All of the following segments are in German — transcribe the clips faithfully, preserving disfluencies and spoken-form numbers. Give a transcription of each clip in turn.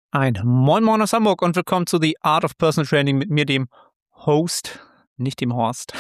Ein Moin Moin aus Hamburg und willkommen zu The Art of Personal Training mit mir, dem Host, nicht dem Horst,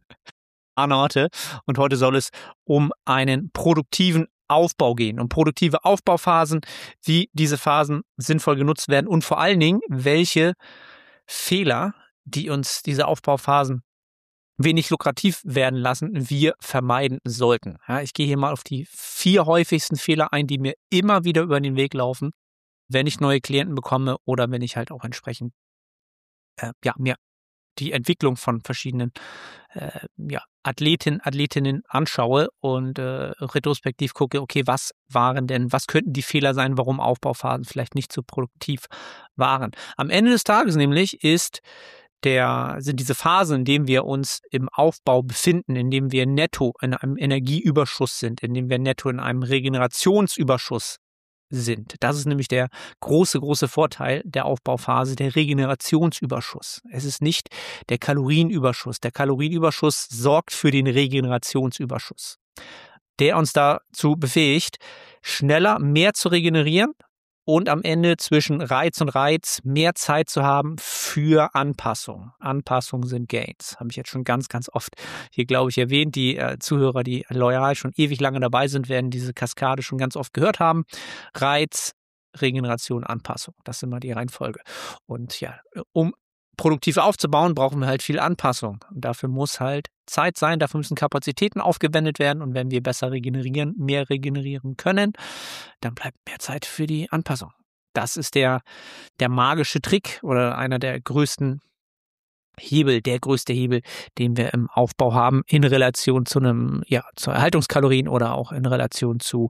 Arne. Und heute soll es um einen produktiven Aufbau gehen, um produktive Aufbauphasen, wie diese Phasen sinnvoll genutzt werden und vor allen Dingen, welche Fehler, die uns diese Aufbauphasen wenig lukrativ werden lassen, wir vermeiden sollten. Ja, ich gehe hier mal auf die vier häufigsten Fehler ein, die mir immer wieder über den Weg laufen, wenn ich neue Klienten bekomme oder wenn ich halt auch entsprechend äh, ja, mir die Entwicklung von verschiedenen äh, ja, Athletinnen, Athletinnen anschaue und äh, retrospektiv gucke, okay, was waren denn, was könnten die Fehler sein, warum Aufbauphasen vielleicht nicht so produktiv waren. Am Ende des Tages nämlich ist der, sind diese Phasen, in denen wir uns im Aufbau befinden, in dem wir netto in einem Energieüberschuss sind, in dem wir netto in einem Regenerationsüberschuss sind. Das ist nämlich der große, große Vorteil der Aufbauphase, der Regenerationsüberschuss. Es ist nicht der Kalorienüberschuss. Der Kalorienüberschuss sorgt für den Regenerationsüberschuss, der uns dazu befähigt, schneller mehr zu regenerieren und am Ende zwischen Reiz und Reiz mehr Zeit zu haben für Anpassung. Anpassung sind Gains. Habe ich jetzt schon ganz, ganz oft hier, glaube ich, erwähnt. Die äh, Zuhörer, die loyal schon ewig lange dabei sind, werden diese Kaskade schon ganz oft gehört haben. Reiz, Regeneration, Anpassung. Das ist immer die Reihenfolge. Und ja, um produktiv aufzubauen, brauchen wir halt viel Anpassung. Und dafür muss halt Zeit sein, dafür müssen Kapazitäten aufgewendet werden. Und wenn wir besser regenerieren, mehr regenerieren können, dann bleibt mehr Zeit für die Anpassung. Das ist der, der magische Trick oder einer der größten Hebel, der größte Hebel, den wir im Aufbau haben, in Relation zu einem, ja, zu Erhaltungskalorien oder auch in Relation zu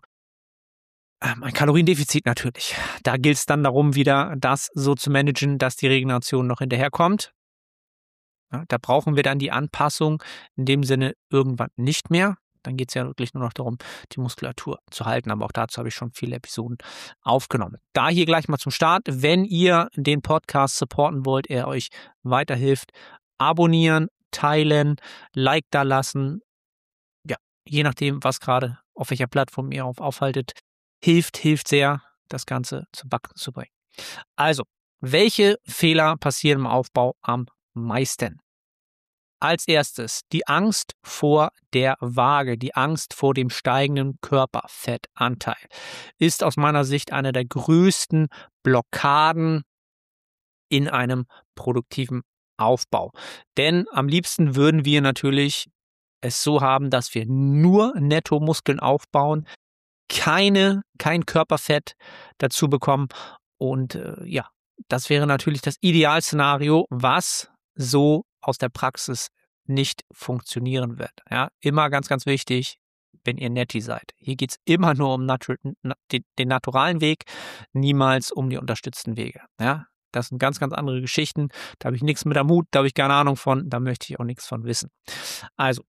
ähm, ein Kaloriendefizit natürlich. Da gilt es dann darum, wieder das so zu managen, dass die Regeneration noch hinterherkommt. Ja, da brauchen wir dann die Anpassung in dem Sinne irgendwann nicht mehr. Dann geht es ja wirklich nur noch darum, die Muskulatur zu halten. Aber auch dazu habe ich schon viele Episoden aufgenommen. Da hier gleich mal zum Start. Wenn ihr den Podcast supporten wollt, er euch weiterhilft, abonnieren, teilen, Like da lassen. Ja, je nachdem, was gerade, auf welcher Plattform ihr auf aufhaltet, hilft, hilft sehr, das Ganze zu Backen zu bringen. Also, welche Fehler passieren im Aufbau am meisten? Als erstes die Angst vor der Waage, die Angst vor dem steigenden Körperfettanteil ist aus meiner Sicht eine der größten Blockaden in einem produktiven Aufbau. Denn am liebsten würden wir natürlich es so haben, dass wir nur Nettomuskeln aufbauen, keine, kein Körperfett dazu bekommen und äh, ja, das wäre natürlich das Idealszenario, was so aus der Praxis nicht funktionieren wird. Ja, immer ganz, ganz wichtig, wenn ihr Netti seid. Hier geht es immer nur um natu- den, den naturalen Weg, niemals um die unterstützten Wege. Ja, das sind ganz, ganz andere Geschichten. Da habe ich nichts mit am Hut, da habe ich keine Ahnung von, da möchte ich auch nichts von wissen. Also,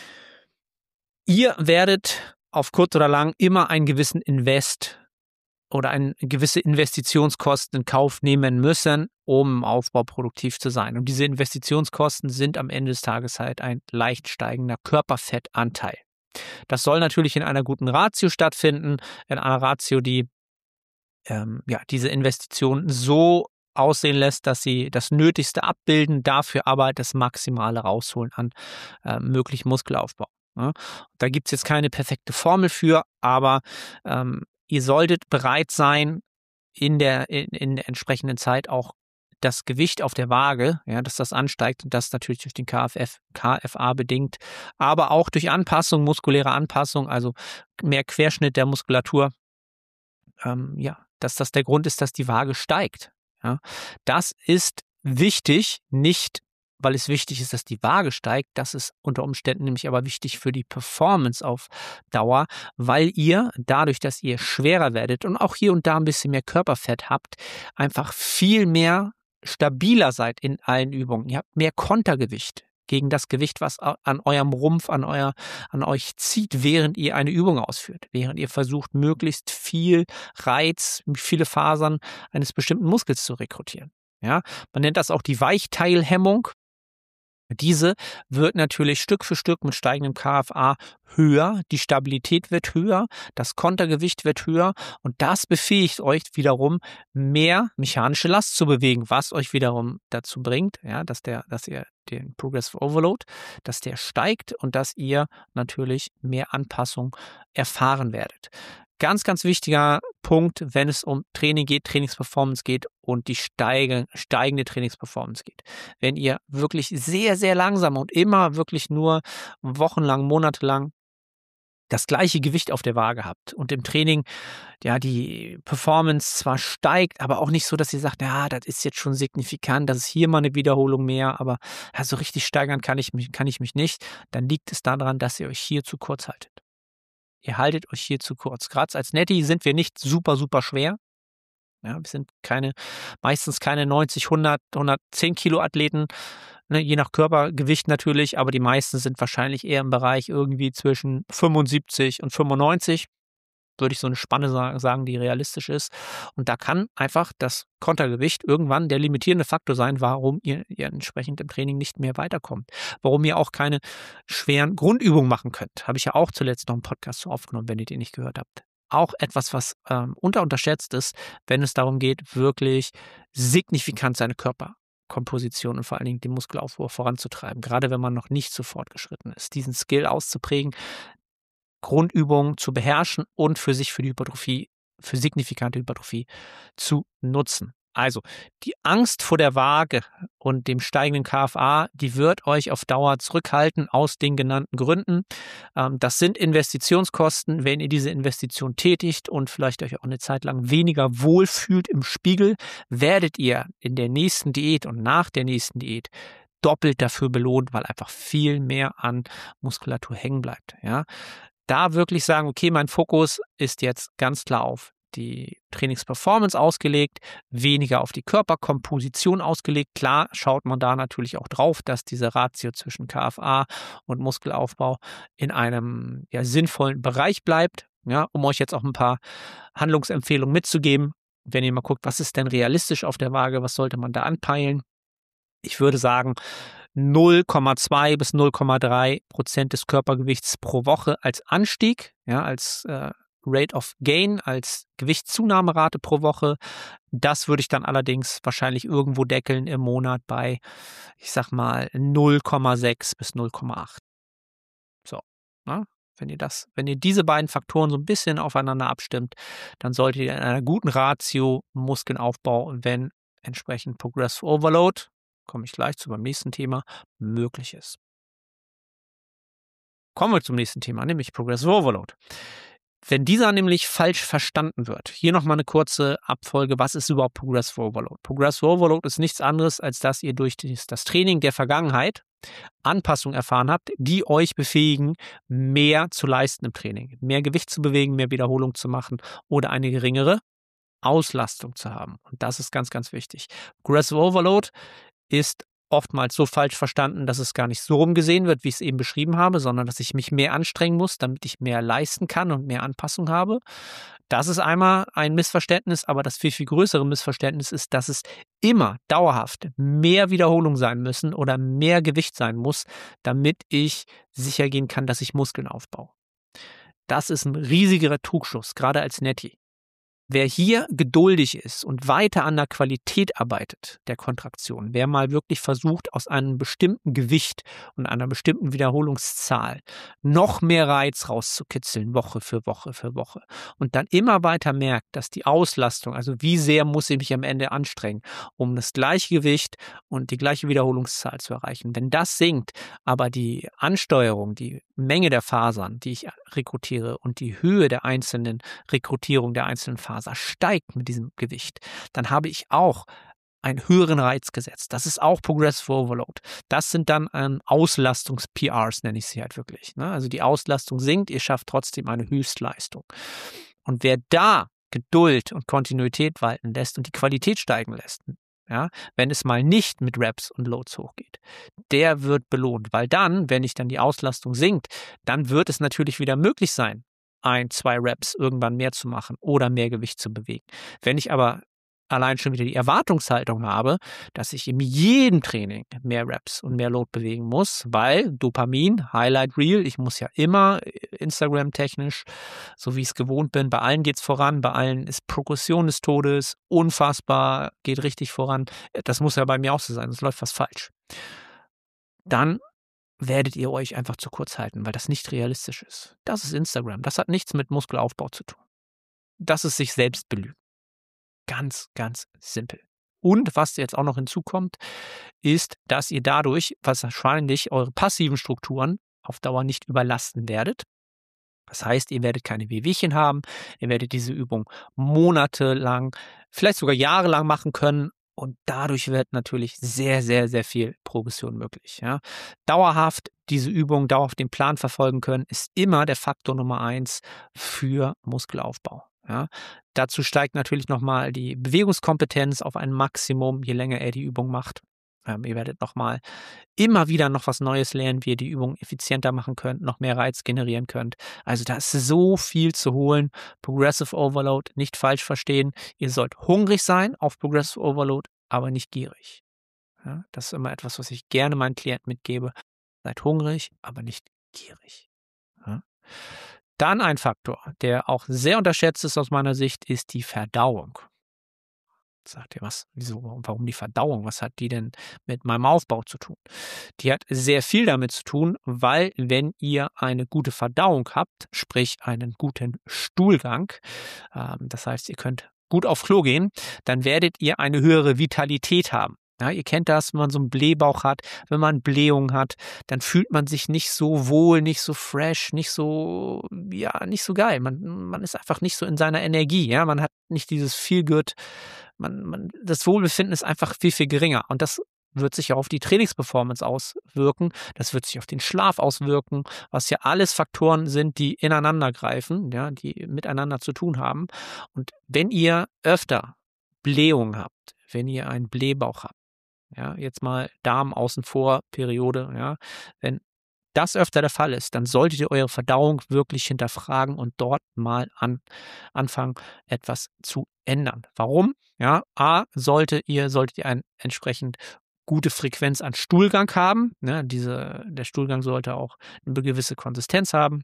ihr werdet auf kurz oder lang immer einen gewissen Invest oder eine gewisse Investitionskosten in Kauf nehmen müssen, um im Aufbau produktiv zu sein. Und diese Investitionskosten sind am Ende des Tages halt ein leicht steigender Körperfettanteil. Das soll natürlich in einer guten Ratio stattfinden, in einer Ratio, die ähm, ja, diese Investition so aussehen lässt, dass sie das Nötigste abbilden, dafür aber das Maximale rausholen an äh, möglichen Muskelaufbau. Ja. Da gibt es jetzt keine perfekte Formel für, aber ähm, ihr solltet bereit sein, in der, in, in der entsprechenden Zeit auch das Gewicht auf der Waage, ja, dass das ansteigt und das natürlich durch den K F F, K F A bedingt, aber auch durch Anpassung, muskuläre Anpassung, also mehr Querschnitt der Muskulatur, ähm, ja, dass das der Grund ist, dass die Waage steigt. Ja. Das ist wichtig, nicht weil es wichtig ist, dass die Waage steigt. Das ist unter Umständen nämlich aber wichtig für die Performance auf Dauer, weil ihr dadurch, dass ihr schwerer werdet und auch hier und da ein bisschen mehr Körperfett habt, einfach viel mehr stabiler seid in allen Übungen. Ihr habt mehr Kontergewicht gegen das Gewicht, was an eurem Rumpf, an, euer, an euch zieht, während ihr eine Übung ausführt, während ihr versucht, möglichst viel Reiz, viele Fasern eines bestimmten Muskels zu rekrutieren. Ja, man nennt das auch die Weichteilhemmung. Diese wird natürlich Stück für Stück mit steigendem K F A höher, die Stabilität wird höher, das Kontergewicht wird höher und das befähigt euch wiederum, mehr mechanische Last zu bewegen, was euch wiederum dazu bringt, ja, dass der, dass ihr den Progressive Overload, dass der steigt und dass ihr natürlich mehr Anpassung erfahren werdet. Ganz, ganz wichtiger Punkt, wenn es um Training geht, Trainingsperformance geht und die steige, steigende Trainingsperformance geht. Wenn ihr wirklich sehr, sehr langsam und immer wirklich nur wochenlang, monatelang das gleiche Gewicht auf der Waage habt und im Training ja die Performance zwar steigt, aber auch nicht so, dass ihr sagt, ja, das ist jetzt schon signifikant, das ist hier mal eine Wiederholung mehr, aber ja, so richtig steigern kann ich mich, kann ich mich nicht, dann liegt es daran, dass ihr euch hier zu kurz haltet. Ihr haltet euch hier zu kurz. Gerade als Netty sind wir nicht super, super schwer. Ja, wir sind keine, meistens keine neunzig, hundert, hundertzehn Kilo Athleten, ne, je nach Körpergewicht natürlich, aber die meisten sind wahrscheinlich eher im Bereich irgendwie zwischen fünfundsiebzig und fünfundneunzig. Würde ich so eine Spanne sagen, die realistisch ist. Und da kann einfach das Kontergewicht irgendwann der limitierende Faktor sein, warum ihr, ihr entsprechend im Training nicht mehr weiterkommt. Warum ihr auch keine schweren Grundübungen machen könnt. Habe ich ja auch zuletzt noch einen Podcast zu aufgenommen, wenn ihr den nicht gehört habt. Auch etwas, was ähm, unterunterschätzt ist, wenn es darum geht, wirklich signifikant seine Körperkomposition und vor allen Dingen den Muskelaufbau voranzutreiben. Gerade wenn man noch nicht so fortgeschritten ist. Diesen Skill auszuprägen, Grundübungen zu beherrschen und für sich für die Hypertrophie, für signifikante Hypertrophie zu nutzen. Also die Angst vor der Waage und dem steigenden K F A, die wird euch auf Dauer zurückhalten aus den genannten Gründen. Ähm, das sind Investitionskosten. Wenn ihr diese Investition tätigt und vielleicht euch auch eine Zeit lang weniger wohlfühlt im Spiegel, werdet ihr in der nächsten Diät und nach der nächsten Diät doppelt dafür belohnt, weil einfach viel mehr an Muskulatur hängen bleibt. Ja. Da wirklich sagen, okay, mein Fokus ist jetzt ganz klar auf die Trainingsperformance ausgelegt, weniger auf die Körperkomposition ausgelegt. Klar schaut man da natürlich auch drauf, dass diese Ratio zwischen K F A und Muskelaufbau in einem ja, sinnvollen Bereich bleibt. Ja, um euch jetzt auch ein paar Handlungsempfehlungen mitzugeben. Wenn ihr mal guckt, was ist denn realistisch auf der Waage, was sollte man da anpeilen? Ich würde sagen, null Komma zwei bis null Komma drei Prozent des Körpergewichts pro Woche als Anstieg, ja, als äh, Rate of Gain, als Gewichtszunahmerate pro Woche. Das würde ich dann allerdings wahrscheinlich irgendwo deckeln im Monat bei, ich sag mal, null Komma sechs bis null Komma acht. So, na? Wenn ihr das, wenn ihr diese beiden Faktoren so ein bisschen aufeinander abstimmt, dann solltet ihr in einer guten Ratio Muskelaufbau, wenn entsprechend Progressive Overload, komme ich gleich zu beim nächsten Thema, möglich ist. Kommen wir zum nächsten Thema, nämlich Progressive Overload. Wenn dieser nämlich falsch verstanden wird, hier nochmal eine kurze Abfolge, was ist überhaupt Progressive Overload? Progressive Overload ist nichts anderes, als dass ihr durch das Training der Vergangenheit Anpassungen erfahren habt, die euch befähigen, mehr zu leisten im Training, mehr Gewicht zu bewegen, mehr Wiederholung zu machen oder eine geringere Auslastung zu haben. Und das ist ganz, ganz wichtig. Progressive Overload ist oftmals so falsch verstanden, dass es gar nicht so rumgesehen wird, wie ich es eben beschrieben habe, sondern dass ich mich mehr anstrengen muss, damit ich mehr leisten kann und mehr Anpassung habe. Das ist einmal ein Missverständnis, aber das viel, viel größere Missverständnis ist, dass es immer dauerhaft mehr Wiederholung sein müssen oder mehr Gewicht sein muss, damit ich sicher gehen kann, dass ich Muskeln aufbaue. Das ist ein riesiger Trugschluss, gerade als Netty. Wer hier geduldig ist und weiter an der Qualität arbeitet, der Kontraktion, wer mal wirklich versucht, aus einem bestimmten Gewicht und einer bestimmten Wiederholungszahl noch mehr Reiz rauszukitzeln, Woche für Woche für Woche, und dann immer weiter merkt, dass die Auslastung, also wie sehr muss ich mich am Ende anstrengen, um das gleiche Gewicht und die gleiche Wiederholungszahl zu erreichen. Wenn das sinkt, aber die Ansteuerung, die Menge der Fasern, die ich rekrutiere und die Höhe der einzelnen Rekrutierung der einzelnen Fasern steigt mit diesem Gewicht, dann habe ich auch einen höheren Reiz gesetzt. Das ist auch Progressive Overload. Das sind dann ähm, Auslastungs-P Rs, nenne ich sie halt wirklich. Ne? Also die Auslastung sinkt, ihr schafft trotzdem eine Höchstleistung. Und wer da Geduld und Kontinuität walten lässt und die Qualität steigen lässt, ja, wenn es mal nicht mit Reps und Loads hochgeht, der wird belohnt, weil dann, wenn ich dann die Auslastung sinkt, dann wird es natürlich wieder möglich sein, ein, zwei Reps irgendwann mehr zu machen oder mehr Gewicht zu bewegen. Wenn ich aber allein schon wieder die Erwartungshaltung habe, dass ich in jedem Training mehr Reps und mehr Load bewegen muss, weil Dopamin, Highlight Reel, ich muss ja immer Instagram-technisch, so wie ich es gewohnt bin, bei allen geht es voran, bei allen ist Progression des Todes, unfassbar, geht richtig voran. Das muss ja bei mir auch so sein, das läuft fast falsch. Dann werdet ihr euch einfach zu kurz halten, weil das nicht realistisch ist. Das ist Instagram, das hat nichts mit Muskelaufbau zu tun. Das ist sich selbst belügen. Ganz, ganz simpel. Und was jetzt auch noch hinzukommt, ist, dass ihr dadurch wahrscheinlich eure passiven Strukturen auf Dauer nicht überlasten werdet. Das heißt, ihr werdet keine Wehwehchen haben, ihr werdet diese Übung monatelang, vielleicht sogar jahrelang machen können und dadurch wird natürlich sehr, sehr, sehr viel Progression möglich. Ja. Dauerhaft diese Übung, dauerhaft den Plan verfolgen können, ist immer der Faktor Nummer eins für Muskelaufbau. Ja. Dazu steigt natürlich nochmal die Bewegungskompetenz auf ein Maximum, je länger er die Übung macht. Ähm, ihr werdet nochmal immer wieder noch was Neues lernen, wie ihr die Übung effizienter machen könnt, noch mehr Reiz generieren könnt. Also da ist so viel zu holen. Progressive Overload, nicht falsch verstehen. Ihr sollt hungrig sein auf Progressive Overload, aber nicht gierig. Ja, das ist immer etwas, was ich gerne meinen Klienten mitgebe. Seid hungrig, aber nicht gierig. Ja. Dann ein Faktor, der auch sehr unterschätzt ist aus meiner Sicht, ist die Verdauung. Sagt ihr was? Wieso? Warum die Verdauung? Was hat die denn mit meinem Aufbau zu tun? Die hat sehr viel damit zu tun, weil wenn ihr eine gute Verdauung habt, sprich einen guten Stuhlgang, ähm, das heißt, ihr könnt gut auf Klo gehen, dann werdet ihr eine höhere Vitalität haben. Ja, ihr kennt das, wenn man so einen Blähbauch hat, wenn man Blähung hat, dann fühlt man sich nicht so wohl, nicht so fresh, nicht so, ja, nicht so geil. Man, man ist einfach nicht so in seiner Energie, ja, man hat nicht dieses Feel-Good, man, man, das Wohlbefinden ist einfach viel, viel geringer und das wird sich auch auf die Trainingsperformance auswirken, das wird sich auf den Schlaf auswirken, was ja alles Faktoren sind, die ineinander greifen, ja, die miteinander zu tun haben. Und wenn ihr öfter Blähung habt, wenn ihr einen Blähbauch habt, ja, jetzt mal Darm außen vor, Periode, ja, wenn das öfter der Fall ist, dann solltet ihr eure Verdauung wirklich hinterfragen und dort mal an, anfangen, etwas zu ändern. Warum? Ja, A, sollte ihr, solltet ihr eine entsprechend gute Frequenz an Stuhlgang haben. Ne, diese, der Stuhlgang sollte auch eine gewisse Konsistenz haben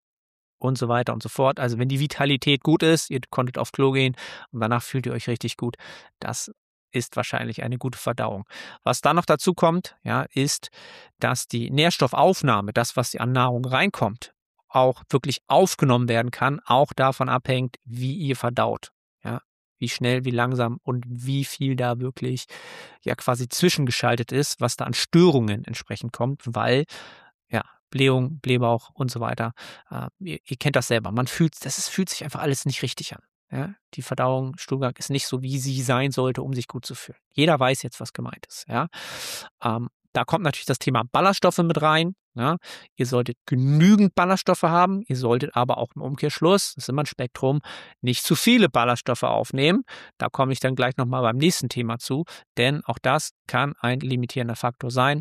und so weiter und so fort. Also wenn die Vitalität gut ist, ihr konntet auf Klo gehen und danach fühlt ihr euch richtig gut, das ist wahrscheinlich eine gute Verdauung. Was dann noch dazu kommt, ja, ist, dass die Nährstoffaufnahme, das, was an Nahrung reinkommt, auch wirklich aufgenommen werden kann, auch davon abhängt, wie ihr verdaut. Ja, wie schnell, wie langsam und wie viel da wirklich ja quasi zwischengeschaltet ist, was da an Störungen entsprechend kommt, weil ja, Blähung, Blähbauch und so weiter. Äh, ihr, ihr kennt das selber. Man fühlt, das ist, fühlt sich einfach alles nicht richtig an. Ja, die Verdauung, Stuhlgang ist nicht so, wie sie sein sollte, um sich gut zu fühlen. Jeder weiß jetzt, was gemeint ist. Ja, ähm, da kommt natürlich das Thema Ballaststoffe mit rein. Ja, ihr solltet genügend Ballaststoffe haben. Ihr solltet aber auch im Umkehrschluss, das ist immer ein Spektrum, nicht zu viele Ballaststoffe aufnehmen. Da komme ich dann gleich nochmal beim nächsten Thema zu, denn auch das kann ein limitierender Faktor sein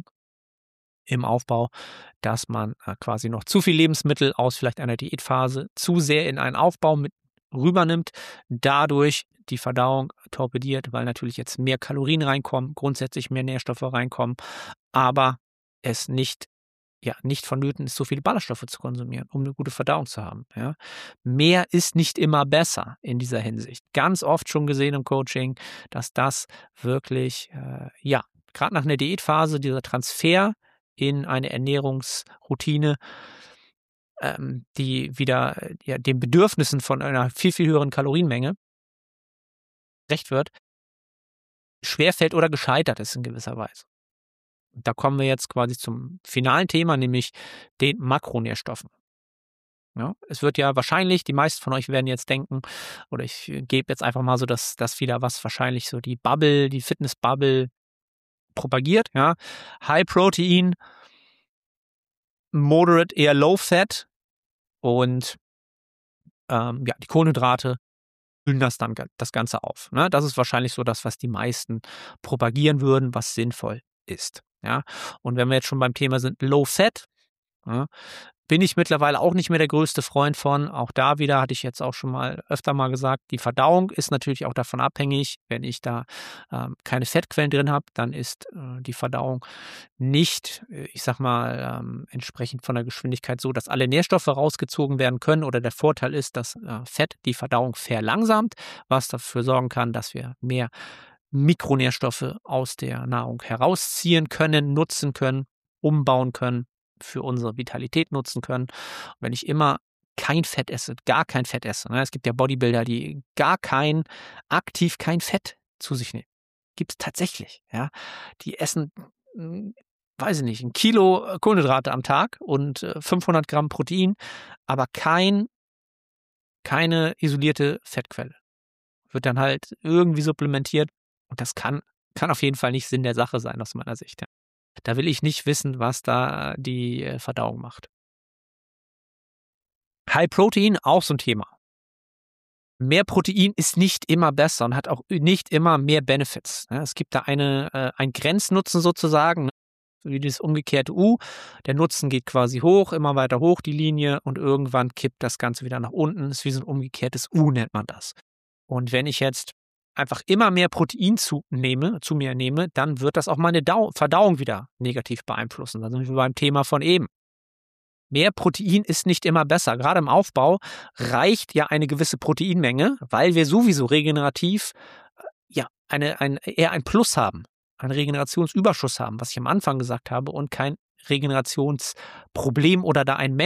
im Aufbau, dass man äh, quasi noch zu viel Lebensmittel aus vielleicht einer Diätphase zu sehr in einen Aufbau mit rübernimmt, dadurch die Verdauung torpediert, weil natürlich jetzt mehr Kalorien reinkommen, grundsätzlich mehr Nährstoffe reinkommen, aber es nicht, ja, nicht vonnöten ist, so viele Ballaststoffe zu konsumieren, um eine gute Verdauung zu haben. Ja. Mehr ist nicht immer besser in dieser Hinsicht. Ganz oft schon gesehen im Coaching, dass das wirklich, äh, ja, gerade nach einer Diätphase, dieser Transfer in eine Ernährungsroutine, ähm, die wieder ja, den Bedürfnissen von einer viel, viel höheren Kalorienmenge gerecht wird, schwerfällt oder gescheitert ist in gewisser Weise. Und da kommen wir jetzt quasi zum finalen Thema, nämlich den Makronährstoffen. Ja, es wird ja wahrscheinlich, die meisten von euch werden jetzt denken, oder ich gebe jetzt einfach mal so das, das wieder, was wahrscheinlich so die Bubble, die Fitness-Bubble propagiert. Ja, High Protein, Moderate, eher Low Fat und ähm, ja, die Kohlenhydrate füllen das dann das Ganze auf. Ne? Das ist wahrscheinlich so das, was die meisten propagieren würden, was sinnvoll ist. Ja? Und wenn wir jetzt schon beim Thema sind, Low Fat, ja, bin ich mittlerweile auch nicht mehr der größte Freund von. Auch da wieder hatte ich jetzt auch schon mal öfter mal gesagt, die Verdauung ist natürlich auch davon abhängig. Wenn ich da ähm, keine Fettquellen drin habe, dann ist äh, die Verdauung nicht, äh, ich sag mal, ähm, entsprechend von der Geschwindigkeit so, dass alle Nährstoffe rausgezogen werden können. Oder der Vorteil ist, dass äh, Fett die Verdauung verlangsamt, was dafür sorgen kann, dass wir mehr Mikronährstoffe aus der Nahrung herausziehen können, nutzen können, umbauen können, für unsere Vitalität nutzen können. Und wenn ich immer kein Fett esse, gar kein Fett esse, ne? Es gibt ja Bodybuilder, die gar kein, aktiv kein Fett zu sich nehmen. Gibt es tatsächlich, ja. Die essen, hm, weiß ich nicht, ein Kilo äh, Kohlenhydrate am Tag und äh, fünfhundert Gramm Protein, aber kein, keine isolierte Fettquelle. Wird dann halt irgendwie supplementiert und das kann, kann auf jeden Fall nicht Sinn der Sache sein aus meiner Sicht. Ja. Da will ich nicht wissen, was da die äh, Verdauung macht. High Protein, auch so ein Thema. Mehr Protein ist nicht immer besser und hat auch nicht immer mehr Benefits. Ne? Es gibt da eine, äh, einen Grenznutzen sozusagen, ne? Wie das umgekehrte U. Der Nutzen geht quasi hoch, immer weiter hoch die Linie und irgendwann kippt das Ganze wieder nach unten. Das ist wie so ein umgekehrtes U, nennt man das. Und wenn ich jetzt einfach immer mehr Protein zu, nehme, zu mir nehme, dann wird das auch meine Dau- Verdauung wieder negativ beeinflussen. Da sind wir beim Thema von eben. Mehr Protein ist nicht immer besser. Gerade im Aufbau reicht ja eine gewisse Proteinmenge, weil wir sowieso regenerativ äh, ja eine, ein, eher ein Plus haben, einen Regenerationsüberschuss haben, was ich am Anfang gesagt habe, und kein Regenerationsproblem oder da ein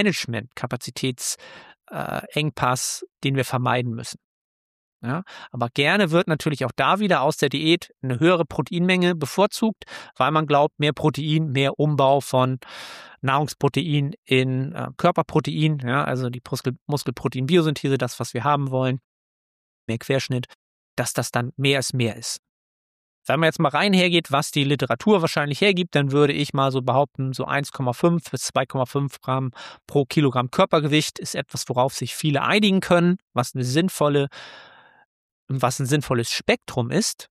Management-Kapazitätsengpass, den wir vermeiden müssen. Ja, aber gerne wird natürlich auch da wieder aus der Diät eine höhere Proteinmenge bevorzugt, weil man glaubt, mehr Protein, mehr Umbau von Nahrungsprotein in äh, Körperprotein, ja, also die Muskel Muskelprotein-Biosynthese, das, was wir haben wollen, mehr Querschnitt, dass das dann mehr als mehr ist. Wenn man jetzt mal rein hergeht, was die Literatur wahrscheinlich hergibt, dann würde ich mal so behaupten, so eins Komma fünf bis zwei Komma fünf Gramm pro Kilogramm Körpergewicht ist etwas, worauf sich viele einigen können, was eine sinnvolle was ein sinnvolles Spektrum ist.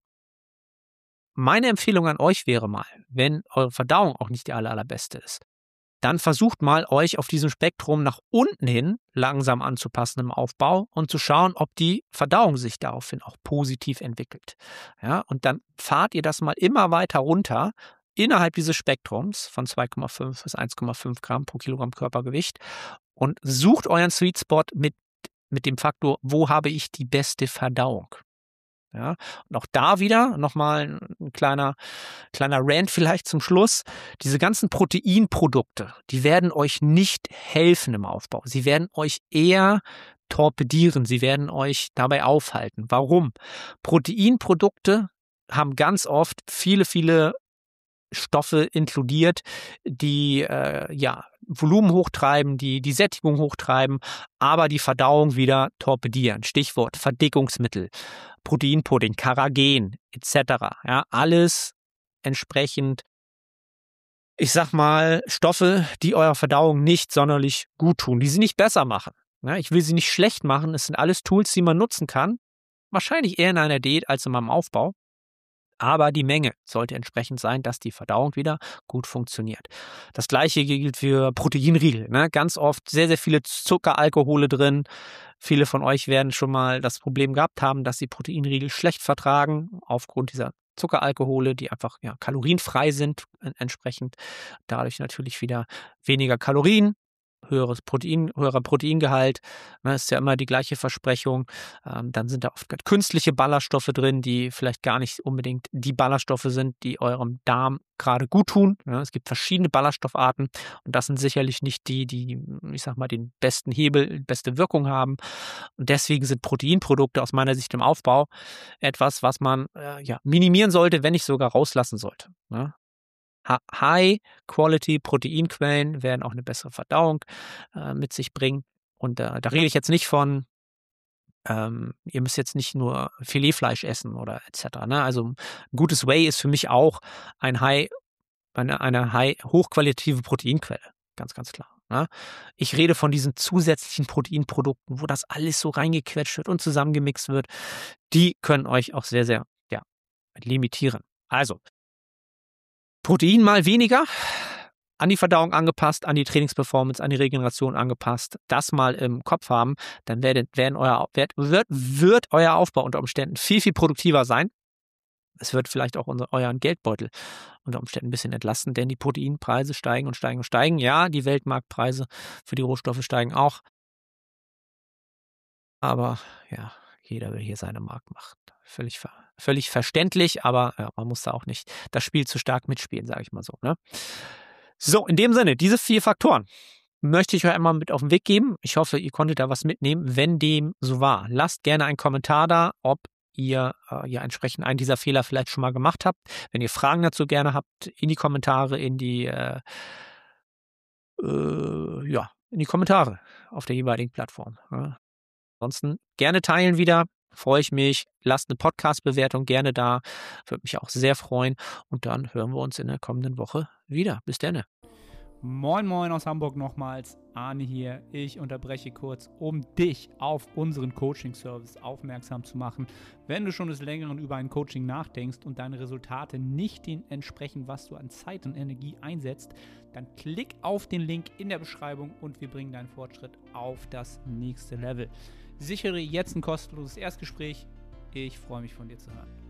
Meine Empfehlung an euch wäre mal, wenn eure Verdauung auch nicht die aller, allerbeste ist, dann versucht mal, euch auf diesem Spektrum nach unten hin langsam anzupassen im Aufbau und zu schauen, ob die Verdauung sich daraufhin auch positiv entwickelt. Ja, und dann fahrt ihr das mal immer weiter runter innerhalb dieses Spektrums von zwei Komma fünf bis eins Komma fünf Gramm pro Kilogramm Körpergewicht und sucht euren Sweet Spot mit mit dem Faktor, wo habe ich die beste Verdauung? Ja, und auch da wieder nochmal ein kleiner, kleiner Rant vielleicht zum Schluss. Diese ganzen Proteinprodukte, die werden euch nicht helfen im Aufbau. Sie werden euch eher torpedieren. Sie werden euch dabei aufhalten. Warum? Proteinprodukte haben ganz oft viele, viele Stoffe inkludiert, die äh, ja Volumen hochtreiben, die die Sättigung hochtreiben, aber die Verdauung wieder torpedieren. Stichwort Verdickungsmittel, Proteinpudding, Carragen et cetera. Ja, alles entsprechend, ich sag mal, Stoffe, die eurer Verdauung nicht sonderlich gut tun, die sie nicht besser machen. Ja, ich will sie nicht schlecht machen. Es sind alles Tools, die man nutzen kann. Wahrscheinlich eher in einer Diät als in meinem Aufbau. Aber die Menge sollte entsprechend sein, dass die Verdauung wieder gut funktioniert. Das gleiche gilt für Proteinriegel. Ne? Ganz oft sehr, sehr viele Zuckeralkohole drin. Viele von euch werden schon mal das Problem gehabt haben, dass sie Proteinriegel schlecht vertragen, aufgrund dieser Zuckeralkohole, die einfach ja, kalorienfrei sind, entsprechend. Dadurch natürlich wieder weniger Kalorien. Höheres Protein, höherer Proteingehalt, ne, ist ja immer die gleiche Versprechung. Ähm, dann sind da oft künstliche Ballaststoffe drin, die vielleicht gar nicht unbedingt die Ballaststoffe sind, die eurem Darm gerade gut tun. Ja, es gibt verschiedene Ballaststoffarten und das sind sicherlich nicht die, die, ich sag mal, den besten Hebel, beste Wirkung haben. Und deswegen sind Proteinprodukte aus meiner Sicht im Aufbau etwas, was man äh, ja, minimieren sollte, wenn nicht sogar rauslassen sollte. Ne? High-Quality-Proteinquellen werden auch eine bessere Verdauung äh, mit sich bringen. Und äh, da rede ich jetzt nicht von, ähm, ihr müsst jetzt nicht nur Filetfleisch essen oder et cetera. Ne? Also ein gutes Whey ist für mich auch ein High, eine, eine High, hochqualitative Proteinquelle. Ganz, ganz klar. Ne? Ich rede von diesen zusätzlichen Proteinprodukten, wo das alles so reingequetscht wird und zusammengemixt wird. Die können euch auch sehr, sehr ja, limitieren. Also, Protein mal weniger, an die Verdauung angepasst, an die Trainingsperformance, an die Regeneration angepasst, das mal im Kopf haben, dann werdet, werden euer, wird, wird, wird euer Aufbau unter Umständen viel, viel produktiver sein. Es wird vielleicht auch unser, euren Geldbeutel unter Umständen ein bisschen entlasten, denn die Proteinpreise steigen und steigen und steigen. Ja, die Weltmarktpreise für die Rohstoffe steigen auch. Aber ja, jeder will hier seine Mark machen. Völlig, völlig verständlich, aber ja, man muss da auch nicht das Spiel zu stark mitspielen, sage ich mal so. Ne? So, in dem Sinne, diese vier Faktoren möchte ich euch einmal mit auf den Weg geben. Ich hoffe, ihr konntet da was mitnehmen. Wenn dem so war, lasst gerne einen Kommentar da, ob ihr äh, ja entsprechend einen dieser Fehler vielleicht schon mal gemacht habt. Wenn ihr Fragen dazu gerne habt, in die Kommentare, in die äh, äh, ja, in die Kommentare auf der jeweiligen Plattform. Ja. Ansonsten gerne teilen wieder, freue ich mich. Lasst eine Podcast-Bewertung gerne da, würde mich auch sehr freuen. Und dann hören wir uns in der kommenden Woche wieder. Bis dann. Moin Moin aus Hamburg nochmals, Arne hier. Ich unterbreche kurz, um dich auf unseren Coaching-Service aufmerksam zu machen. Wenn du schon des Längeren über ein Coaching nachdenkst und deine Resultate nicht dem entsprechen, was du an Zeit und Energie einsetzt, dann klick auf den Link in der Beschreibung und wir bringen deinen Fortschritt auf das nächste Level. Sichere jetzt ein kostenloses Erstgespräch. Ich freue mich, von dir zu hören.